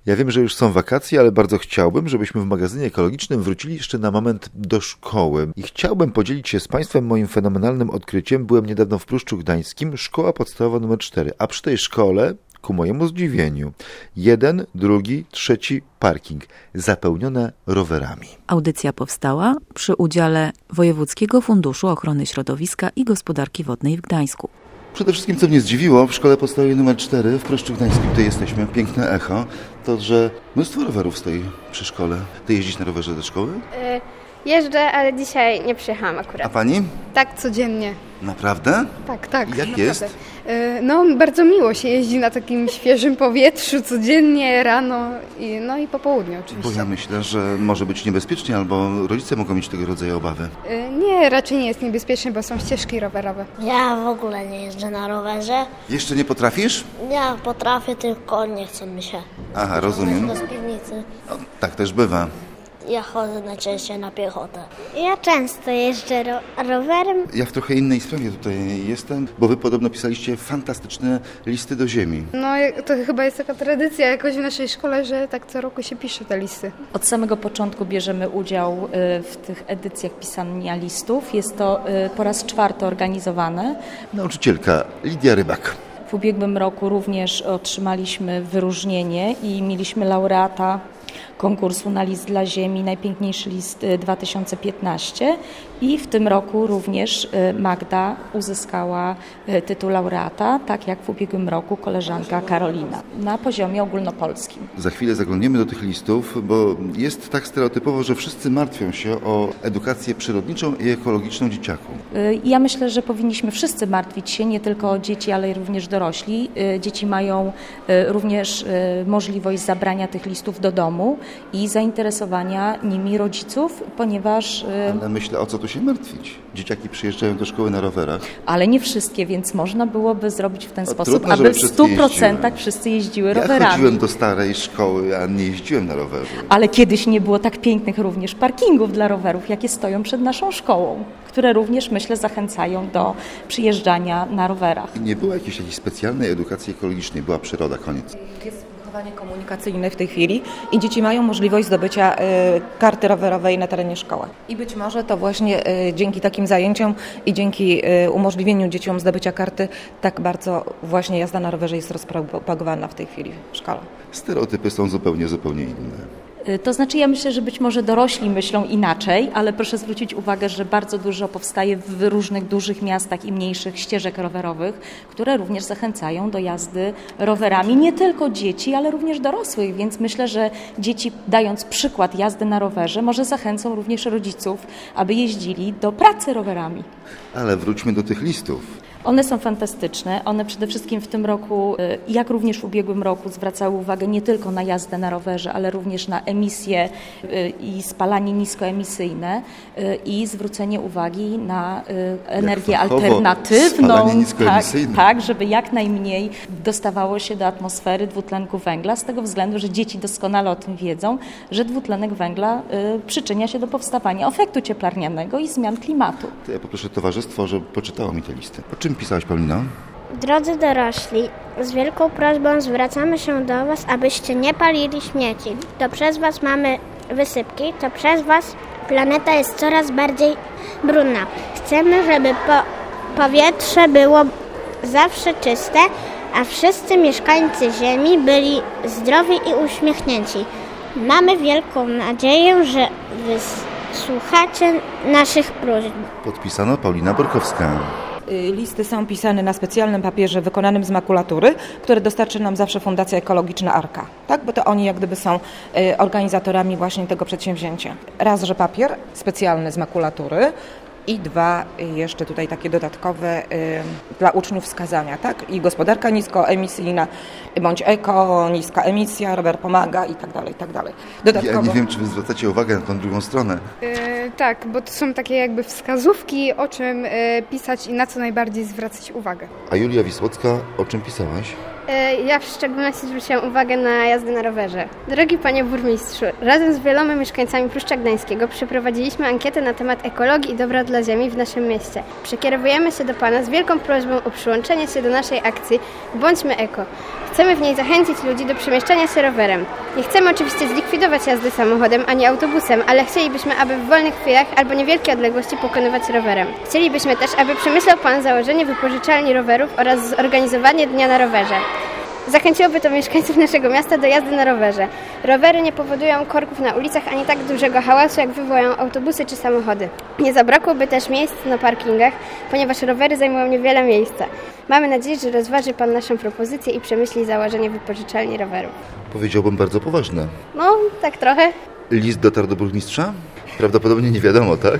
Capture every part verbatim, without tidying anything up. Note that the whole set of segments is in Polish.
Ja wiem, że już są wakacje, ale bardzo chciałbym, żebyśmy w magazynie ekologicznym wrócili jeszcze na moment do szkoły. I chciałbym podzielić się z Państwem moim fenomenalnym odkryciem. Byłem niedawno w Pruszczu Gdańskim, szkoła podstawowa numer cztery, a przy tej szkole, ku mojemu zdziwieniu, jeden, drugi, trzeci parking zapełnione rowerami. Audycja powstała przy udziale Wojewódzkiego Funduszu Ochrony Środowiska i Gospodarki Wodnej w Gdańsku. Przede wszystkim, co mnie zdziwiło, w szkole podstawowej numer cztery w Pruszczu Gdańskim, tutaj jesteśmy, piękne echo, to, że mnóstwo rowerów stoi przy szkole. Ty jeździsz na rowerze do szkoły? Y, jeżdżę, ale dzisiaj nie przyjechałam akurat. A pani? Tak, codziennie. Naprawdę? Tak, tak. Jak naprawdę. jest? Y, No, bardzo miło się jeździ na takim świeżym powietrzu codziennie, rano i, no i po południu oczywiście. Bo ja myślę, że może być niebezpiecznie, albo rodzice mogą mieć tego rodzaju obawy. Y, Nie, raczej nie jest niebezpiecznie, bo są ścieżki rowerowe. Ja w ogóle nie jeżdżę na rowerze. Jeszcze nie potrafisz? Ja potrafię, tylko nie chce mi się. Aha, rozumiem. Do piwnicy. No, tak też bywa. Ja chodzę najczęściej na piechotę. Ja często jeżdżę ro- rowerem. Ja w trochę innej sprawie tutaj jestem, bo wy podobno pisaliście fantastyczne listy do ziemi. No, to chyba jest taka tradycja jakoś w naszej szkole, że tak co roku się pisze te listy. Od samego początku bierzemy udział w tych edycjach pisania listów. Jest to po raz czwarty organizowane. Nauczycielka Lidia Rybak. W ubiegłym roku również otrzymaliśmy wyróżnienie i mieliśmy laureata konkursu na list dla ziemi, najpiękniejszy list dwa tysiące piętnaście i w tym roku również Magda uzyskała tytuł laureata, tak jak w ubiegłym roku koleżanka Karolina, na poziomie ogólnopolskim. Za chwilę zaglądniemy do tych listów, bo jest tak stereotypowo, że wszyscy martwią się o edukację przyrodniczą i ekologiczną dzieciaków. Ja myślę, że powinniśmy wszyscy martwić się, nie tylko o dzieci, ale również dorośli. Dzieci mają również możliwość zabrania tych listów do domu i zainteresowania nimi rodziców, ponieważ... Ale myślę, o co tu się martwić? Dzieciaki przyjeżdżają do szkoły na rowerach. Ale nie wszystkie, więc można byłoby zrobić w ten No, sposób, trudno, aby w stu procentach jeździły. wszyscy jeździły Ja rowerami. chodziłem do starej szkoły, a nie jeździłem na rowerze. Ale kiedyś nie było tak pięknych również parkingów dla rowerów, jakie stoją przed naszą szkołą, które również, myślę, zachęcają do przyjeżdżania na rowerach. I nie było jakiejś, jakiejś specjalnej edukacji ekologicznej, była przyroda, koniec. Jest wychowanie komunikacyjne w tej chwili i dzieci mają możliwość zdobycia y, karty rowerowej na terenie szkoły. I być może to właśnie y, dzięki takim zajęciom i dzięki y, umożliwieniu dzieciom zdobycia karty tak bardzo właśnie jazda na rowerze jest rozpropagowana w tej chwili w szkole. Stereotypy są zupełnie, zupełnie inne. To znaczy, ja myślę, że być może dorośli myślą inaczej, ale proszę zwrócić uwagę, że bardzo dużo powstaje w różnych dużych miastach i mniejszych ścieżek rowerowych, które również zachęcają do jazdy rowerami nie tylko dzieci, ale również dorosłych, więc myślę, że dzieci, dając przykład jazdy na rowerze, może zachęcą również rodziców, aby jeździli do pracy rowerami. Ale wróćmy do tych listów. One są fantastyczne. One przede wszystkim w tym roku, jak również w ubiegłym roku, zwracały uwagę nie tylko na jazdę na rowerze, ale również na emisje i spalanie niskoemisyjne i zwrócenie uwagi na energię alternatywną, tak, tak, żeby jak najmniej dostawało się do atmosfery dwutlenku węgla, z tego względu, że dzieci doskonale o tym wiedzą, że dwutlenek węgla przyczynia się do powstawania efektu cieplarnianego i zmian klimatu. To ja poproszę towarzystwo, żeby poczytało mi te listy. O czym pisałaś, Paulina? Drodzy dorośli, z wielką prośbą zwracamy się do Was, abyście nie palili śmieci. To przez Was mamy wysypki, to przez Was planeta jest coraz bardziej brudna. Chcemy, żeby po- powietrze było zawsze czyste, a wszyscy mieszkańcy Ziemi byli zdrowi i uśmiechnięci. Mamy wielką nadzieję, że wysłuchacie naszych próśb. Podpisano Paulina Borkowska. Listy są pisane na specjalnym papierze wykonanym z makulatury, który dostarczy nam zawsze Fundacja Ekologiczna Arka. Tak, bo to oni jak gdyby są organizatorami właśnie tego przedsięwzięcia. Raz, że papier specjalny z makulatury i dwa, jeszcze tutaj takie dodatkowe y, dla uczniów wskazania, tak? I gospodarka niskoemisyjna, bądź eko, niska emisja, rower pomaga i tak dalej, i tak dalej. Dodatkowo... Ja nie wiem, czy wy zwracacie uwagę na tą drugą stronę. Yy, tak, bo to są takie jakby wskazówki, o czym yy, pisać i na co najbardziej zwracać uwagę. A Julia Wisłocka, o czym pisałaś? Ja w szczególności zwróciłam uwagę na jazdę na rowerze. Drogi panie burmistrzu, razem z wieloma mieszkańcami Pruszcza Gdańskiego przeprowadziliśmy ankietę na temat ekologii i dobra dla ziemi w naszym mieście. Przekierowujemy się do pana z wielką prośbą o przyłączenie się do naszej akcji Bądźmy Eko. Chcemy w niej zachęcić ludzi do przemieszczania się rowerem. Nie chcemy oczywiście zlikwidować jazdy samochodem ani autobusem, ale chcielibyśmy, aby w wolnych chwilach albo niewielkie odległości pokonywać rowerem. Chcielibyśmy też, aby przemyślał pan założenie wypożyczalni rowerów oraz zorganizowanie dnia na rowerze. Zachęciłoby to mieszkańców naszego miasta do jazdy na rowerze. Rowery nie powodują korków na ulicach ani tak dużego hałasu, jak wywołają autobusy czy samochody. Nie zabrakłoby też miejsc na parkingach, ponieważ rowery zajmują niewiele miejsca. Mamy nadzieję, że rozważy pan naszą propozycję i przemyśli założenie wypożyczalni rowerów. Powiedziałbym bardzo poważne. No, tak trochę. List dotarł do burmistrza? Prawdopodobnie nie wiadomo, tak?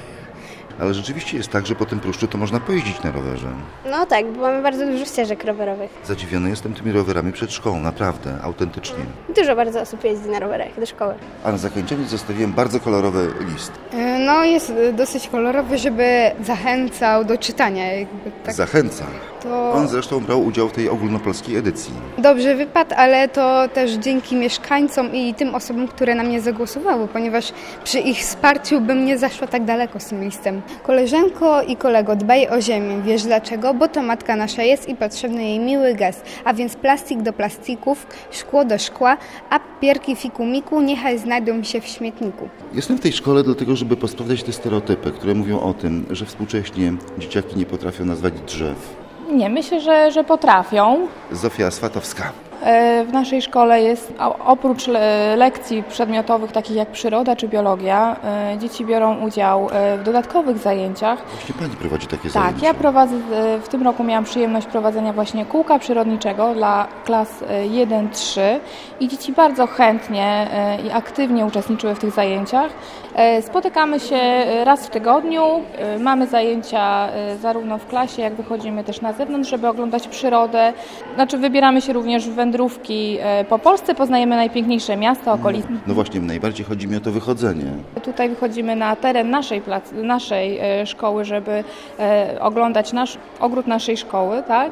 Ale rzeczywiście jest tak, że po tym Pruszczu to można pojeździć na rowerze. No tak, bo mamy bardzo dużo ścieżek rowerowych. Zadziwiony jestem tymi rowerami przed szkołą, naprawdę, autentycznie. Dużo bardzo osób jeździ na rowerach do szkoły. A na zakończenie zostawiłem bardzo kolorowy list. No jest dosyć kolorowy, żeby zachęcał do czytania. Jakby tak. Zachęca. To... On zresztą brał udział w tej ogólnopolskiej edycji. Dobrze wypadł, ale to też dzięki mieszkańcom i tym osobom, które na mnie zagłosowały, ponieważ przy ich wsparciu bym nie zaszła tak daleko z tym listem. Koleżanko i kolego, dbaj o ziemię. Wiesz dlaczego? Bo to matka nasza jest i potrzebny jej miły gest. A więc plastik do plastików, szkło do szkła, a papierki fiku-miku niechaj znajdą się w śmietniku. Jestem w tej szkole dlatego, żeby posprawdzać te stereotypy, które mówią o tym, że współcześnie dzieciaki nie potrafią nazwać drzew. Nie, myślę, że, że potrafią. Zofia Swatowska. W naszej szkole jest, oprócz lekcji przedmiotowych takich jak przyroda czy biologia, dzieci biorą udział w dodatkowych zajęciach. Właśnie pani prowadzi takie tak, zajęcia. Tak, ja prowadzę, w tym roku miałam przyjemność prowadzenia właśnie kółka przyrodniczego dla klas jeden trzy i dzieci bardzo chętnie i aktywnie uczestniczyły w tych zajęciach. Spotykamy się raz w tygodniu, mamy zajęcia zarówno w klasie, jak wychodzimy też na zewnątrz, żeby oglądać przyrodę. Znaczy wybieramy się również w wędrówki po Polsce, poznajemy najpiękniejsze miasta, okolice. No właśnie, najbardziej chodzi mi o to wychodzenie. Tutaj wychodzimy na teren naszej, plac, naszej szkoły, żeby oglądać nasz, ogród naszej szkoły, tak?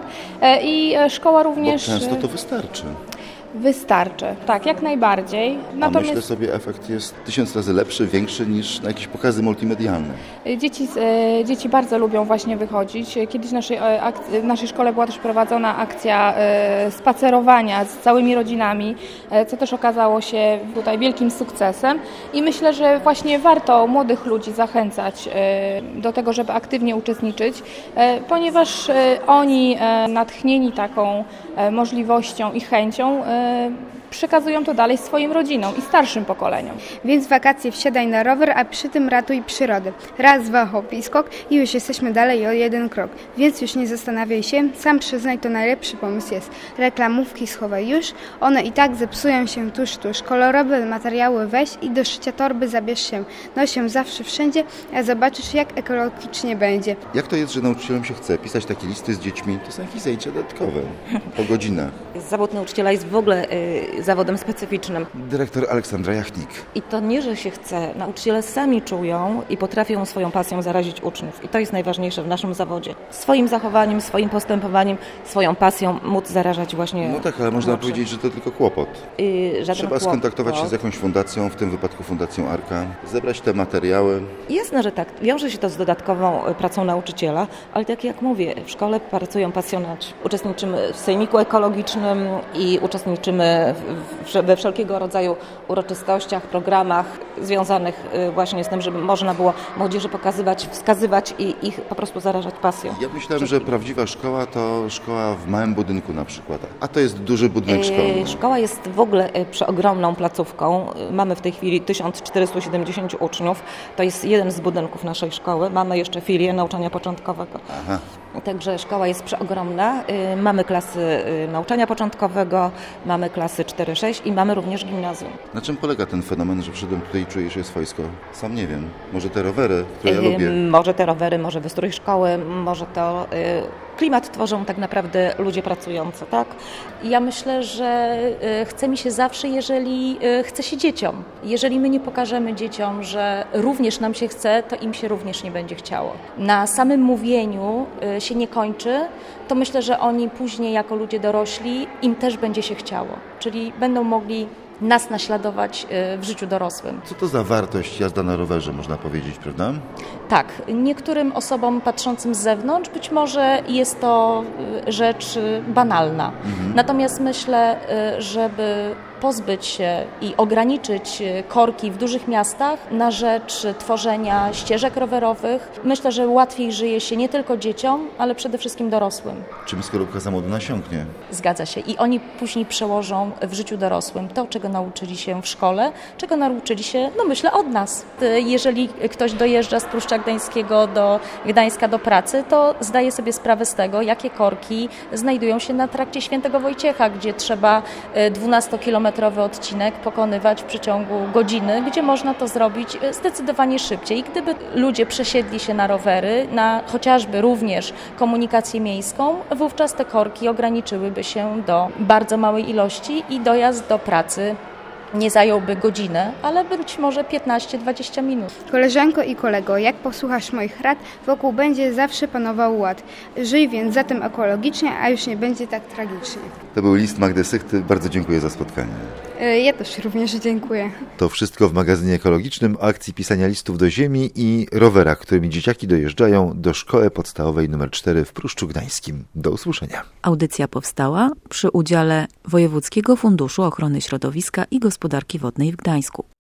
I szkoła również... Bo często to wystarczy. Wystarczy, tak, jak najbardziej. Natomiast... A myślę sobie, efekt jest tysiąc razy lepszy, większy niż na jakieś pokazy multimedialne. Dzieci, dzieci bardzo lubią właśnie wychodzić. Kiedyś w naszej, w naszej szkole była też prowadzona akcja spacerowania z całymi rodzinami, co też okazało się tutaj wielkim sukcesem. I myślę, że właśnie warto młodych ludzi zachęcać do tego, żeby aktywnie uczestniczyć, ponieważ oni natchnieni taką możliwością i chęcią przekazują to dalej swoim rodzinom i starszym pokoleniom. Więc w wakacje wsiadaj na rower, a przy tym ratuj przyrodę. Raz, dwa, hop i skok i już jesteśmy dalej o jeden krok. Więc już nie zastanawiaj się, sam przyznaj, to najlepszy pomysł jest. Reklamówki schowaj już, one i tak zepsują się tuż, tuż. Kolorowe materiały weź i do szycia torby zabierz się. Noś ją zawsze wszędzie, a zobaczysz, jak ekologicznie będzie. Jak to jest, że nauczycielom się chce pisać takie listy z dziećmi? To są jakieś zajęcia dodatkowe, po godzinach. Zawód nauczyciela jest w ogóle y, zawodem specyficznym. Dyrektor Aleksandra Jachnik. I to nie, że się chce. Nauczyciele sami czują i potrafią swoją pasją zarazić uczniów. I to jest najważniejsze w naszym zawodzie. Swoim zachowaniem, swoim postępowaniem, swoją pasją móc zarażać właśnie No tak, ale można uczniów. powiedzieć, że to tylko kłopot. Yy, żaden Trzeba kłopot. skontaktować się z jakąś fundacją, w tym wypadku Fundacją Arka, zebrać te materiały. Jasne, że tak. Wiąże się to z dodatkową pracą nauczyciela, ale tak jak mówię, w szkole pracują pasjonaci. Uczestniczymy w sejmiku ekologicznym i uczestniczymy w, w, we wszelkiego rodzaju uroczystościach, programach związanych właśnie z tym, żeby można było młodzieży pokazywać, wskazywać i ich po prostu zarażać pasją. Ja myślałem, że prawdziwa szkoła to szkoła w małym budynku na przykład, a to jest duży budynek szkolny. Szkoła jest w ogóle przeogromną placówką. Mamy w tej chwili tysiąc czterysta siedemdziesiąt uczniów. To jest jeden z budynków naszej szkoły. Mamy jeszcze filię nauczania początkowego. Aha. Także szkoła jest przeogromna. Mamy klasy nauczania początkowego, mamy klasy cztery sześć i mamy również gimnazjum. Na czym polega ten fenomen, że przyszedłem tutaj i czuję się swojsko? Sam nie wiem. Może te rowery, które ja lubię. Może te rowery, może wystrój szkoły, może to klimat tworzą tak naprawdę ludzie pracujący, tak? Ja myślę, że chce mi się zawsze, jeżeli chce się dzieciom. Jeżeli my nie pokażemy dzieciom, że również nam się chce, to im się również nie będzie chciało. Na samym mówieniu się nie kończy, to myślę, że oni później jako ludzie dorośli, im też będzie się chciało. Czyli będą mogli nas naśladować w życiu dorosłym. Co to za wartość jazda na rowerze, można powiedzieć, prawda? Tak, niektórym osobom patrzącym z zewnątrz być może jest to rzecz banalna. Mhm. Natomiast myślę, żeby pozbyć się i ograniczyć korki w dużych miastach na rzecz tworzenia ścieżek rowerowych, myślę, że łatwiej żyje się nie tylko dzieciom, ale przede wszystkim dorosłym. Czym skorupka za młodu nasiąknie? Zgadza się. I oni później przełożą w życiu dorosłym to, czego nauczyli się w szkole, czego nauczyli się, no myślę, od nas. Jeżeli ktoś dojeżdża z Pruszcza Gdańskiego do Gdańska do pracy, to zdaje sobie sprawę z tego, jakie korki znajdują się na trakcie Świętego Wojciecha, gdzie trzeba dwunastokilometrowy odcinek pokonywać w przeciągu godziny, gdzie można to zrobić zdecydowanie szybciej. Gdyby ludzie przesiedli się na rowery, na chociażby również komunikację miejską, wówczas te korki ograniczyłyby się do bardzo małej ilości i dojazd do pracy nie zająłby godzinę, ale być może piętnaście dwadzieścia minut. Koleżanko i kolego, jak posłuchasz moich rad, wokół będzie zawsze panował ład. Żyj więc zatem ekologicznie, a już nie będzie tak tragicznie. To był list Magdy Sychty. Bardzo dziękuję za spotkanie. Ja też również dziękuję. To wszystko w magazynie ekologicznym o akcji pisania listów do ziemi i rowerach, którymi dzieciaki dojeżdżają do szkoły podstawowej numer cztery w Pruszczu Gdańskim. Do usłyszenia. Audycja powstała przy udziale Wojewódzkiego Funduszu Ochrony Środowiska i Gospodarki Wodnej w Gdańsku.